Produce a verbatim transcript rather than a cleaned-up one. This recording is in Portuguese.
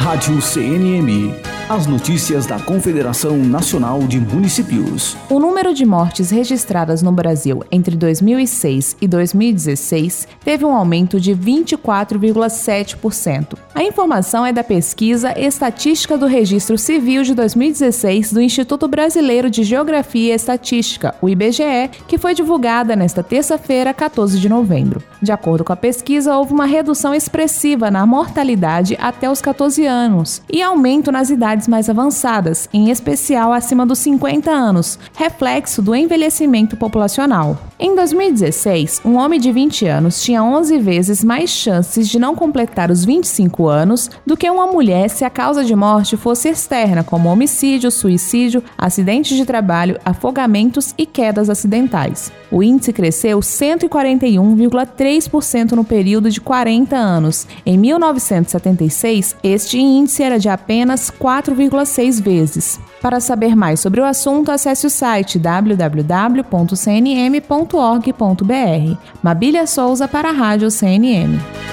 Rádio C N M. As notícias da Confederação Nacional de Municípios. O número de mortes registradas no Brasil entre dois mil e seis e dois mil e dezesseis teve um aumento de vinte e quatro vírgula sete por cento. A informação é da pesquisa Estatística do Registro Civil de dois mil e dezesseis do Instituto Brasileiro de Geografia e Estatística, o I B G E, que foi divulgada nesta terça-feira, quatorze de novembro. De acordo com a pesquisa, houve uma redução expressiva na mortalidade até os catorze anos e aumento nas idades mais avançadas, em especial acima dos cinquenta anos, reflexo do envelhecimento populacional. Em dois mil e dezesseis, um homem de vinte anos tinha onze vezes mais chances de não completar os vinte e cinco anos do que uma mulher se a causa de morte fosse externa, como homicídio, suicídio, acidentes de trabalho, afogamentos e quedas acidentais. O índice cresceu cento e quarenta e um vírgula três por cento no período de quarenta anos. Em mil novecentos e setenta e seis, este índice era de apenas quatro vírgula seis vezes. Para saber mais sobre o assunto, acesse o site w w w ponto c n m ponto org ponto b r. Mabília Souza para a Rádio C N M.